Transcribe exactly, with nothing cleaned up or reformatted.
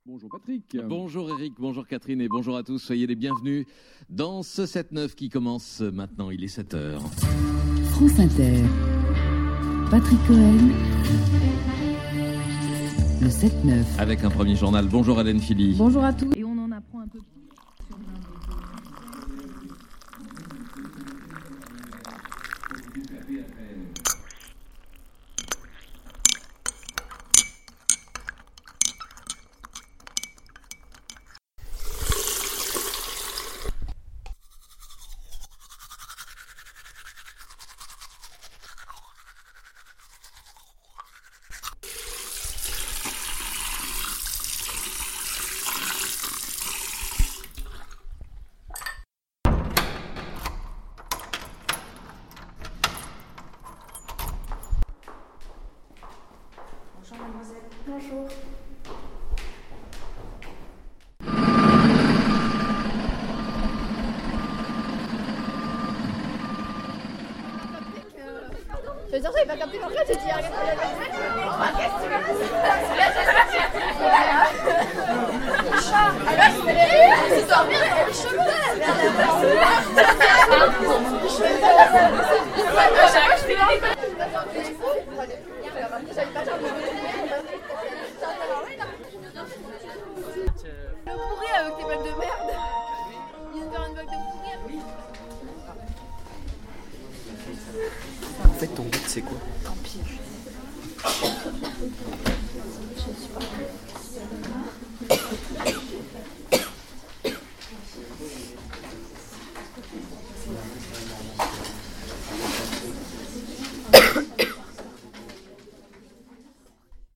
Bonjour Patrick. Bonjour Eric, bonjour Catherine et bonjour à tous. Soyez les bienvenus dans ce sept neuf qui commence maintenant. Il est sept heures. France Inter. Patrick Cohen. Le sept neuf. Avec un premier journal. Bonjour Hélène Philly. Bonjour à tous. Et on en apprend un peu plus. Bonjour mademoiselle. Bonjour. Je veux dire, j'avais pas capté pourquoi j'ai dit regarde la qu'est-ce que tu veux chat. Alors je fais les dormir et le chemin. Le pourri avec tes blagues de merde. Il vient de faire une blague de pourri. En fait, ton but, c'est quoi ?